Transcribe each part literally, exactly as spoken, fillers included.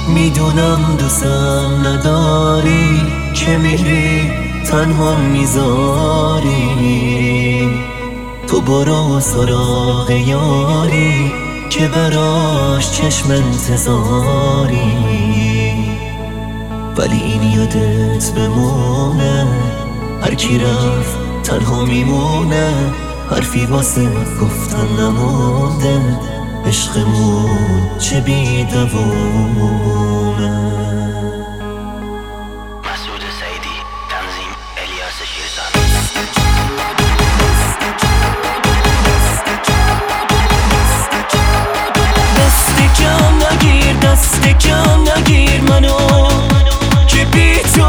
میدونم دوستم نداری که میری تنها میذاری. تو برو سراغ یاری که براش چشم انتظاری. ولی این یادت بمونه هر کی رفت تنها میمونه. حرفی واسه گفتن نمونده عشقمون چه بی دوونه. مسعود سعیدی، تنظیم الیاس شیرزاد. دست کم نگیر دست کم نگیر منو که بی تو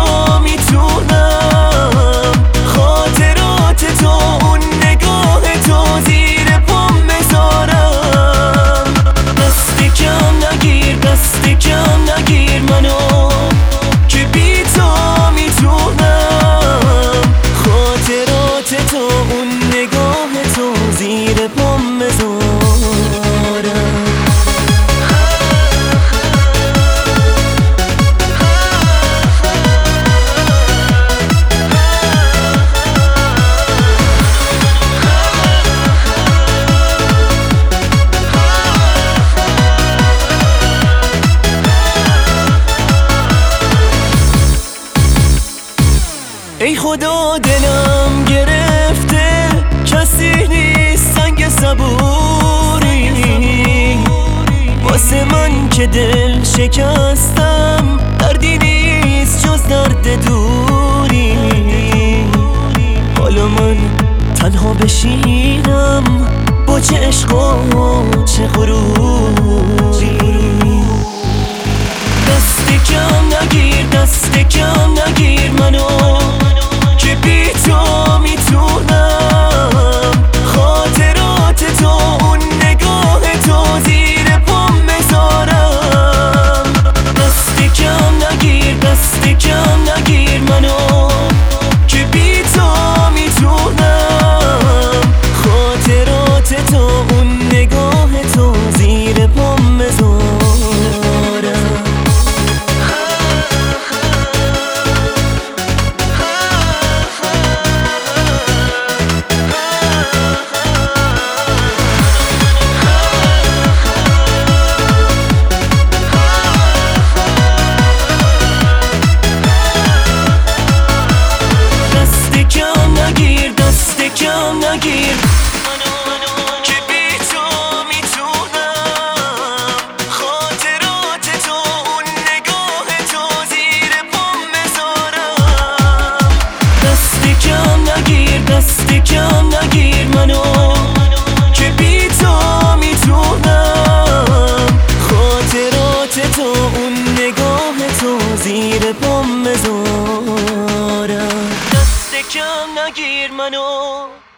میتونم خاطرات تو اون نگاه تو زیر پام بذارم. دست کم نگیر دست کم نگیر منو که بی تو میتونم خاطرات تو اون نگاه تو زیر پام بذارم. ای خدا دلم گرفته کسی نیست سنگ صبوری واسه من که دل شکستم. دردی نیست جز درد دوری. حالا من تنها بشینم با چه عشق و چه غروری. دست کم نگیر دست کم نگیر منو که بی تو میتونم خاطرات تو اون نگاه تو زیر پام بذارم. دست کم نگیر دست کم نگیر منو که بی تو میتونم خاطرات تو اون نگاه تو زیر پام بذارم. نگیر که بی تو میتونم خاطرات تو اون نگاه تو زیر پام بذارم. دست کم نگیر دست کم نگیر منو که بی تو میتونم خاطرات تو اون نگاه تو زیر پام بذارم. دست کم نگیر منو